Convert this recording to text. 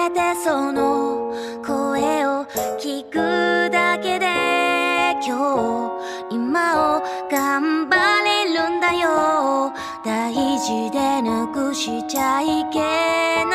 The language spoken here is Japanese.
れてその声を聞くだけで今日今を頑張れるんだよ。大事でなくしちゃいけ